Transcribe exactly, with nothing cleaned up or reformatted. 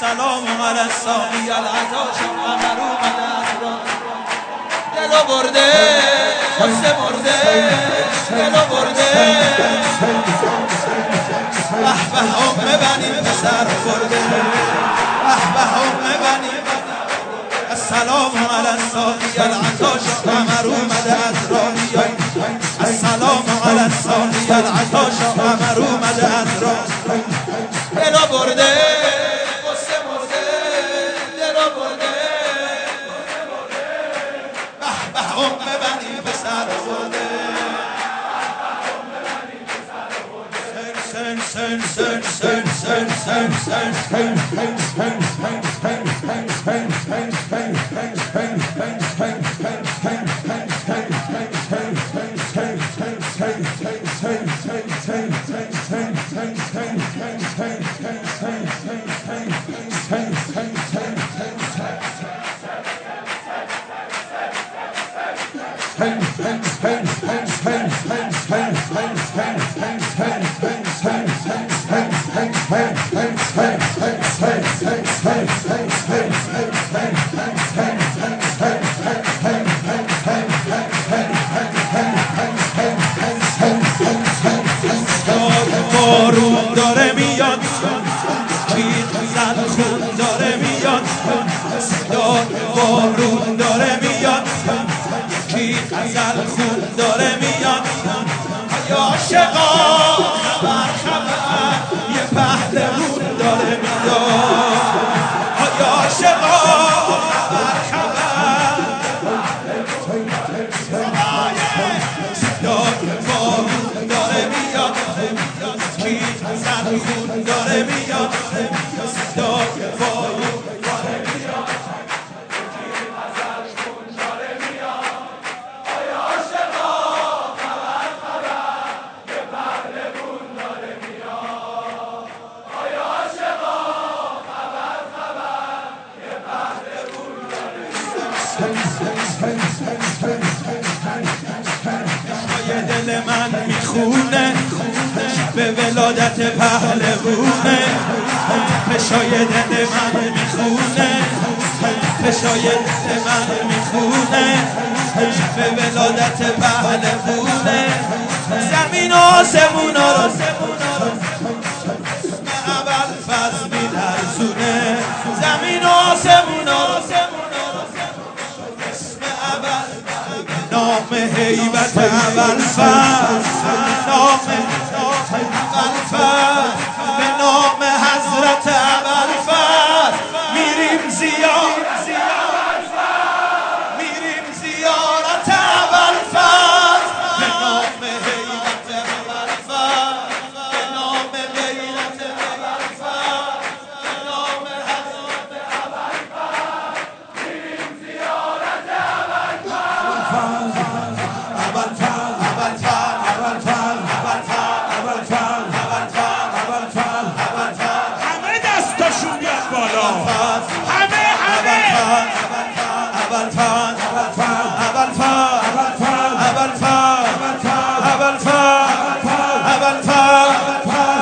السلام علی الساقی العطاش قمر اومده از راه دلو برده قصه برده دلو برده به به ام بنی پسر برده به به ام بنی السلام علی الساقی العطاش قمر اومده از راه السلام علی الساقی العطاش قمر اومده از راه دلو برده قصه برده دلو برده به به ام بنی پسر برده سن سن سن سن سن سن سن بارون داره میاد چیز زن خون داره میاد صدای بارون داره میاد چیز زن خون داره میاد یا عاشقا خبر خبر یه پهلوون داره میاد یا عاشقا خبر خبر صدای بارون داره میاد چیز زن خون داره میاد صدای بارون داره میاد چیز زن خون داره میاد آیا عاشقا خبر خبر یه پهلوون داره میاد آیا عاشقا خبر خبر یه پهلوون داره میاد دل من میخونه به ولادت پهلوونه پشای دل من میخونه پشای دل من میخونه به ولادت پهلوونه زمین و آسمونا رو اسم ابوالفضل میلرزونه زمین و آسمونا رو اسم ابوالفضل نام هیبت ابوالفضل نام ابوالفضل به نام حضرت ابوالفضل میریم زیارت میریم زیارت ابوالفضل به نام هیبت ابوالفضل به نام غیرت ابوالفضل به نام حضرت ابوالفضل میریم زیارت ابوالفضل ابوالفضل همه دستاشون بیاد بالا همه همه ابوالفضل